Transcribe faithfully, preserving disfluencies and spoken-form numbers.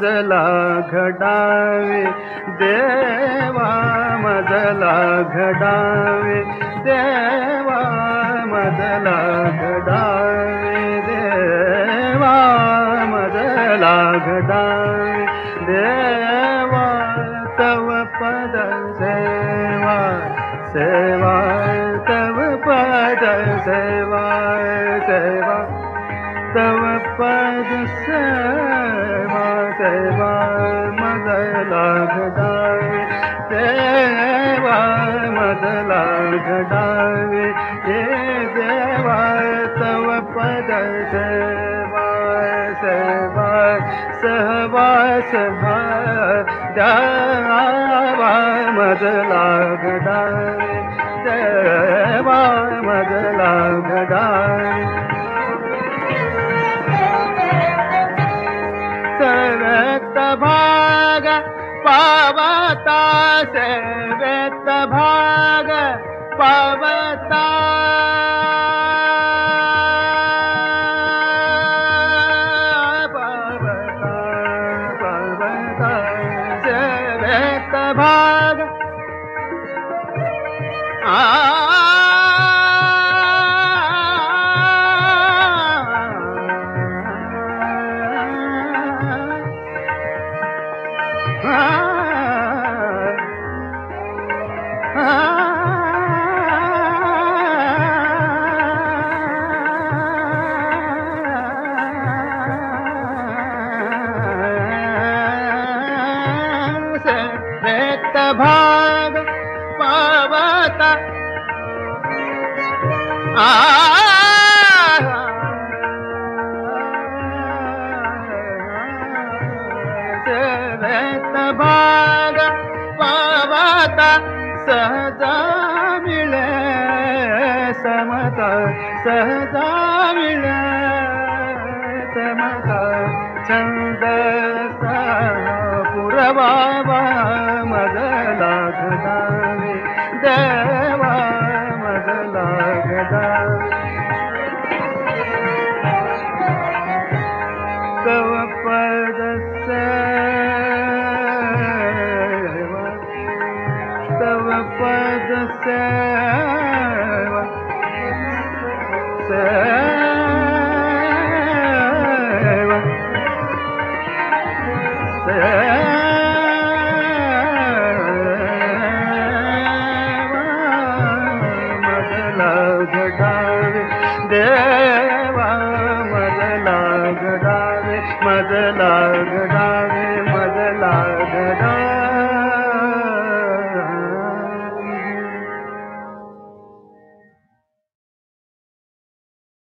मजला घडावे देवा मजला घडावे देवा मजला घडावे देवा मजला घडावे देवा तव पद सेवा सेवा तव पद सेवा सेवा तव पद सेवा सेवा मजला घडावे देवा मजला घडावे हे देवा तव पद सेवा सेवा सहवास द्यावा मजला घडावे देवा मजला घडावे सेवेत भाग पावता सेवेत भाग पावता पावता पावता सेवेत भाग आ सेवेत भाग पावता आ सेवेत भाग पावता सहजा मिळे समता सहजा मिळे समता छंद पुरवावा मजला घडावे देवा मजला घडावे तव पद सेवा तव पद सेवा सेवा मजला घडावे देवा मजला घडावे मजला घडावे